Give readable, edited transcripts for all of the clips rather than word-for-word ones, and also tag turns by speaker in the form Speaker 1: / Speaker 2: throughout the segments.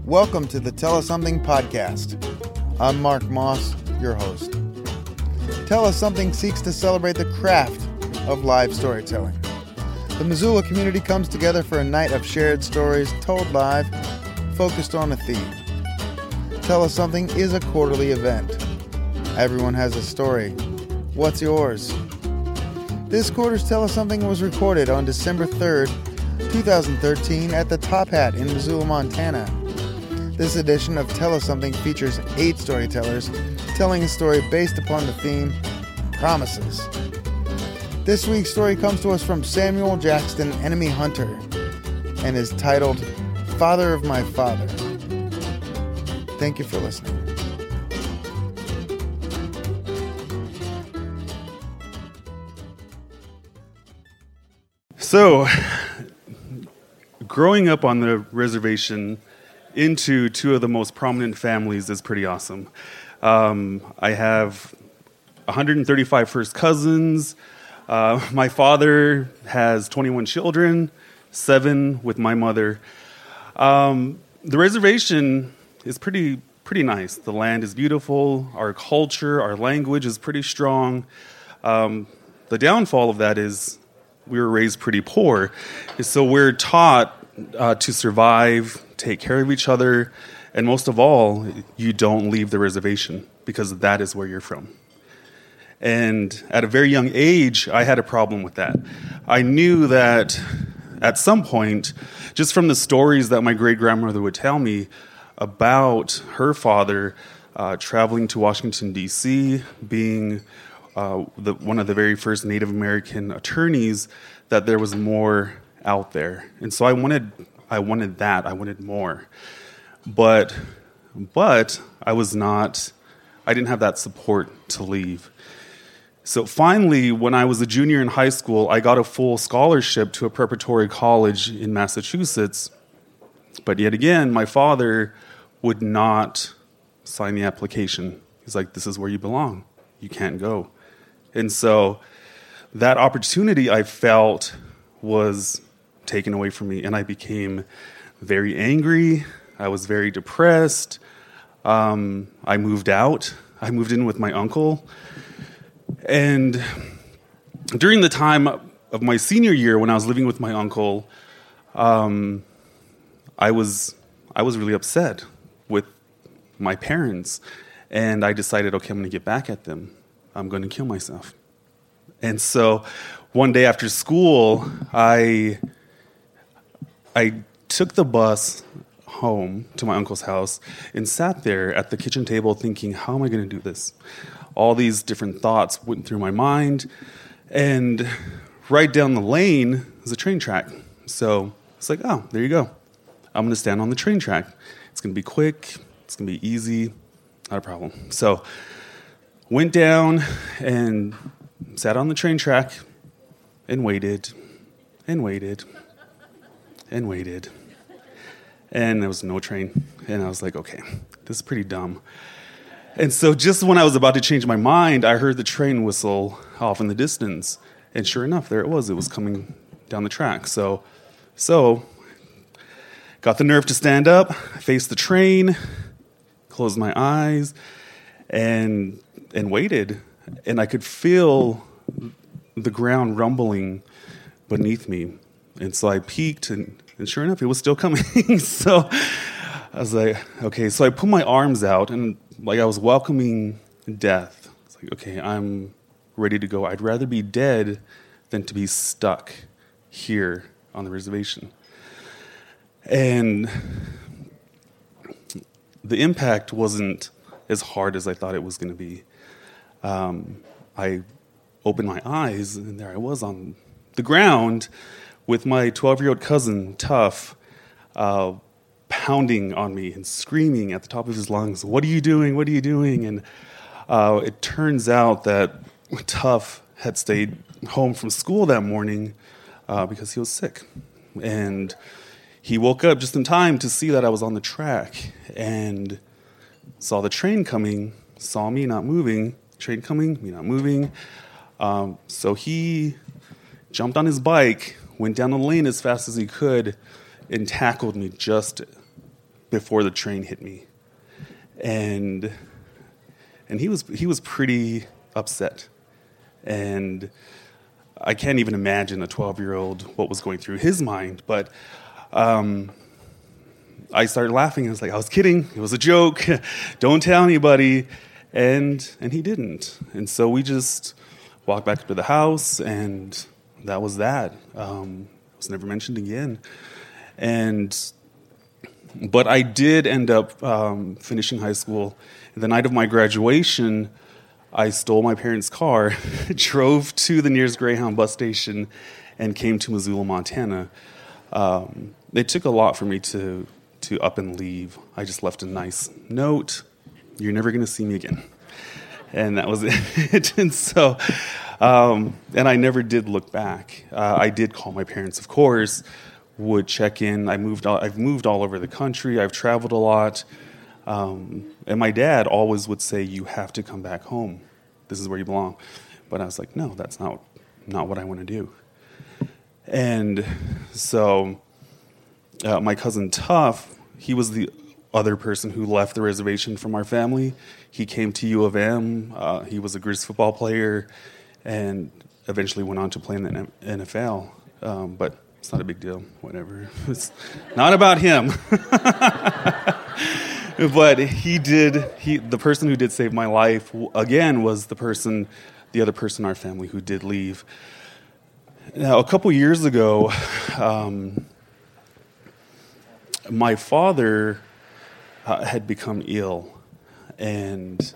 Speaker 1: Welcome to the Tell Us Something podcast. I'm Mark Moss, your host. Tell Us Something seeks to celebrate the craft of live storytelling. The Missoula community comes together for a night of shared stories told live, focused on a theme. Tell Us Something is a quarterly event. Everyone has a story. What's yours? This quarter's Tell Us Something was recorded on December 3rd, 2013 at the Top Hat in Missoula, Montana. This edition of Tell Us Something features 8 storytellers telling a story based upon the theme, Promises. This week's story comes to us from Samuel Jackson Enemy Hunter and is titled, Father of My Father. Thank you for listening.
Speaker 2: So, growing up on the reservation into two of the most prominent families is pretty awesome. I have 135 first cousins. My father has 21 children, 7 with my mother. The reservation is pretty nice. The land is beautiful. Our culture, our language is pretty strong. The downfall of that is we were raised pretty poor. So we're taught to survive, take care of each other, and most of all, you don't leave the reservation because that is where you're from. And at a very young age, I had a problem with that. I knew that at some point, just from the stories that my great-grandmother would tell me about her father traveling to Washington, D.C., being one of the very first Native American attorneys, that there was more out there. And so I wanted that. I wanted more. But I didn't have that support to leave. So finally, when I was a junior in high school, I got a full scholarship to a preparatory college in Massachusetts. But yet again, my father would not sign the application. He's like, this is where you belong. You can't go. And so that opportunity I felt was taken away from me, and I became very angry. I was very depressed. I moved out. I moved in with my uncle. And during the time of my senior year, when I was living with my uncle, I was really upset with my parents, and I decided, okay, I'm going to get back at them. I'm going to kill myself. And so one day after school, I took the bus home to my uncle's house and sat there at the kitchen table thinking, how am I going to do this? All these different thoughts went through my mind. And right down the lane is a train track. So it's like, oh, there you go. I'm going to stand on the train track. It's going to be quick. It's going to be easy. Not a problem. So went down and sat on the train track and waited and waited and waited. And there was no train. And I was like, okay, this is pretty dumb. And so just when I was about to change my mind, I heard the train whistle off in the distance. And sure enough, there it was. It was coming down the track. So got the nerve to stand up, faced the train, closed my eyes, and waited. And I could feel the ground rumbling beneath me. And so I peeked, and sure enough, it was still coming. So I was like, okay. So I put my arms out, and like I was welcoming death. It's like, okay, I'm ready to go. I'd rather be dead than to be stuck here on the reservation. And the impact wasn't as hard as I thought it was going to be. I opened my eyes, and there I was on the ground with my 12-year-old cousin, Tuff, pounding on me and screaming at the top of his lungs, what are you doing? What are you doing? And it turns out that Tuff had stayed home from school that morning because he was sick. And he woke up just in time to see that I was on the track and saw the train coming, saw me not moving, train coming, me not moving. So he jumped on his bike, went down the lane as fast as he could, and tackled me just before the train hit me. And he was pretty upset. And I can't even imagine a 12-year-old what was going through his mind. But I started laughing. I was like, I was kidding. It was a joke. Don't tell anybody. And he didn't. And so we just walked back to the house, and that was that. It was never mentioned again. But I did end up finishing high school. The night of my graduation, I stole my parents' car, drove to the nearest Greyhound bus station, and came to Missoula, Montana. It took a lot for me to up and leave. I just left a nice note. You're never going to see me again. And that was it. And so, and I never did look back. I did call my parents, of course, would check in. I've moved all over the country. I've traveled a lot. And my dad always would say, you have to come back home. This is where you belong. But I was like, no, that's not what I want to do. And so my cousin Tuff, he was the other person who left the reservation from our family. He came to U of M. He was a Grizz football player and eventually went on to play in the NFL. But it's not a big deal, whatever. It's not about him. But the person who did save my life, again, was the other person in our family who did leave. Now, a couple years ago, my father had become ill, and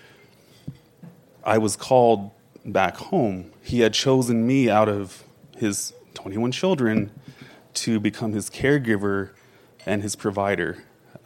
Speaker 2: I was called back home. He had chosen me out of his 21 children to become his caregiver and his provider.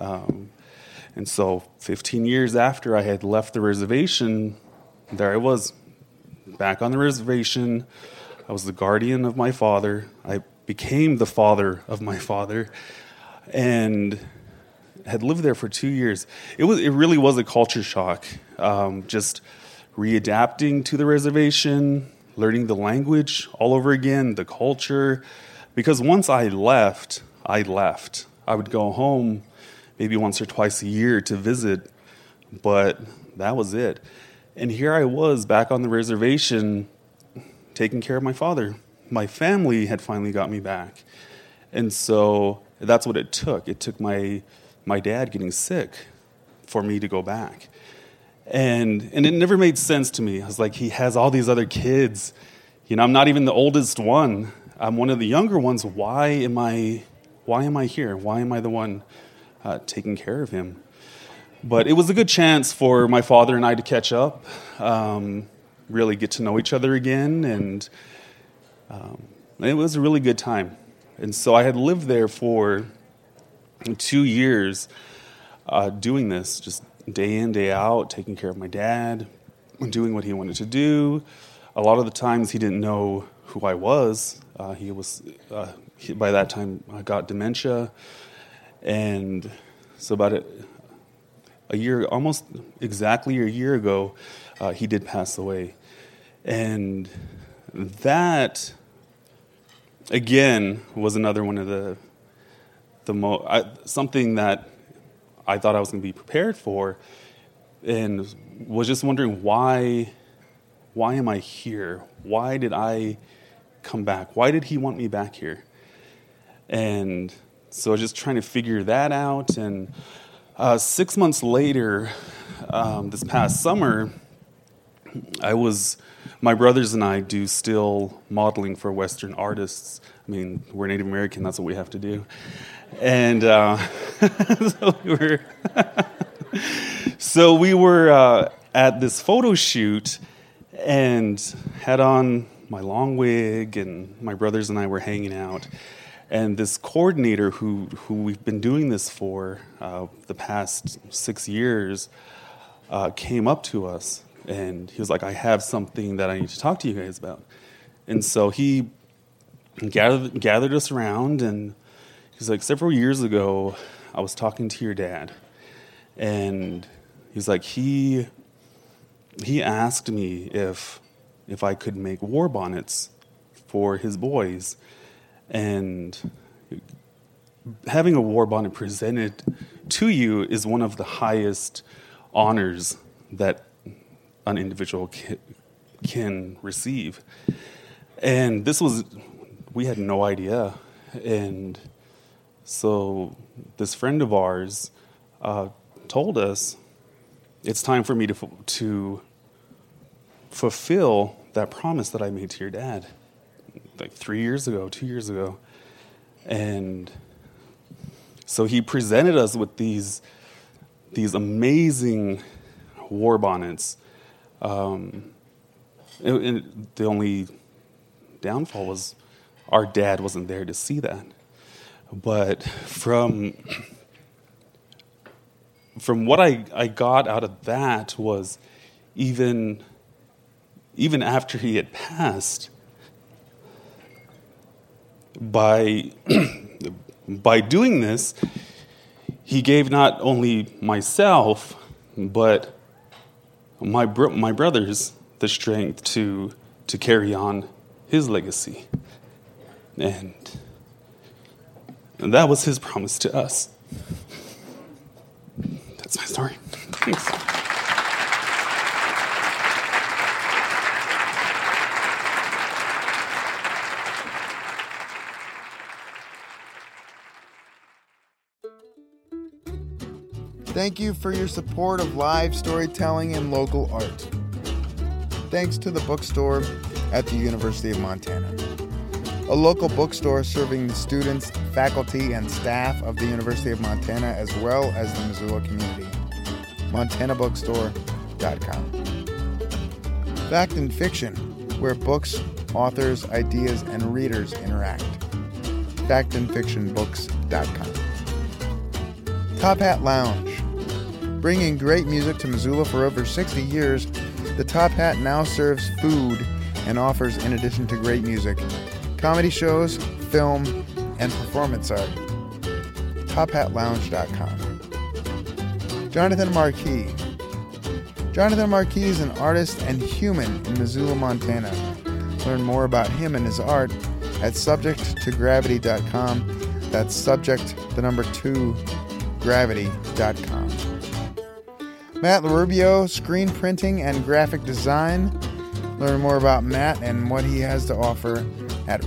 Speaker 2: And so 15 years after I had left the reservation, there I was, back on the reservation. I was the guardian of my father. I became the father of my father, and had lived there for 2 years. It really was a culture shock, just readapting to the reservation, learning the language all over again, the culture. Because once I left. I would go home maybe once or twice a year to visit, but that was it. And here I was back on the reservation taking care of my father. My family had finally got me back. And so that's what it took. It took my dad getting sick for me to go back. And it never made sense to me. I was like, he has all these other kids. I'm not even the oldest one. I'm one of the younger ones. Why am I here? Why am I the one taking care of him? But it was a good chance for my father and I to catch up, really get to know each other again, and it was a really good time. And so I had lived there for 2 years doing this, just day in, day out, taking care of my dad, doing what he wanted to do. A lot of the times he didn't know who I was. By that time, I got dementia. And so about a year, almost exactly a year ago, he did pass away. And that, again, was another one of something that I thought I was going to be prepared for, and was just wondering why am I here? Why did I come back? Why did he want me back here? And so just trying to figure that out. And 6 months later, this past summer, my brothers and I do still modeling for Western artists. I mean, we're Native American, that's what we have to do. And so we were at this photo shoot and had on my long wig, and my brothers and I were hanging out. And this coordinator who we've been doing this for the past 6 years came up to us, and he was like, I have something that I need to talk to you guys about. And so he gathered us around, and he's like, several years ago, I was talking to your dad, and he's like, he asked me if I could make war bonnets for his boys. And having a war bonnet presented to you is one of the highest honors that an individual can receive. And we had no idea. And so this friend of ours told us, it's time for me to fulfill that promise that I made to your dad, like 2 years ago. And so he presented us with these amazing war bonnets. And the only downfall was our dad wasn't there to see that. But from what I got out of that was even after he had passed, by doing this, he gave not only myself, but my brothers the strength to carry on his legacy. And that was his promise to us. That's my story. Thanks.
Speaker 1: Thank you for your support of live storytelling and local art. Thanks to the bookstore at the University of Montana, a local bookstore serving the students, faculty, and staff of the University of Montana, as well as the Missoula community. MontanaBookstore.com. Fact and Fiction, where books, authors, ideas, and readers interact. FactandFictionBooks.com. Top Hat Lounge. Bringing great music to Missoula for over 60 years, the Top Hat now serves food and offers, in addition to great music, comedy shows, film, and performance art. TopHatLounge.com. Jonathan Marquis. Jonathan Marquis is an artist and human in Missoula, Montana. Learn more about him and his art at subject2gravity.com. That's subject, 2, gravity.com. Matt LaRubio, screen printing and graphic design. Learn more about Matt and what he has to offer at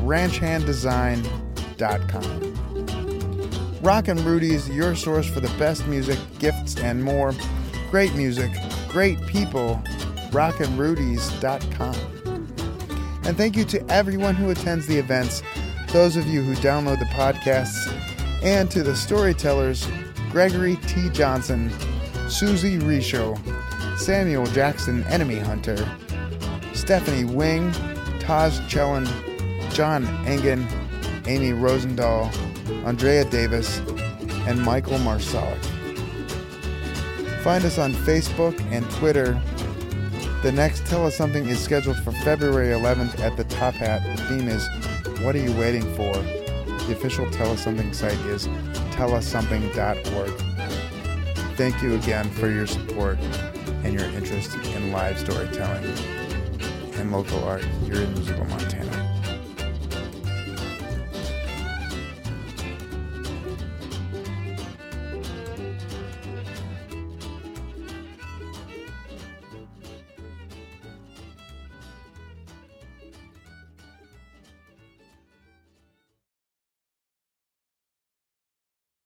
Speaker 1: ranchhanddesign.com. Rockin' Rudy's, your source for the best music, gifts, and more. Great music, great people. RockinRudy's.com. And thank you to everyone who attends the events, those of you who download the podcasts, and to the storytellers Gregory T. Johnson, Susie Risho, Samuel Jackson, Enemy Hunter, Stephanie Wing, Taj Chelland, John Engen, Amy Rosendahl, Andrea Davis, and Michael Marsalik. Find us on Facebook and Twitter. The next Tell Us Something is scheduled for February 11th at the Top Hat. The theme is, What Are You Waiting For? The official Tell Us Something site is tellussomething.org. Thank you again for your support and your interest in live storytelling and local art here in Missoula, Montana.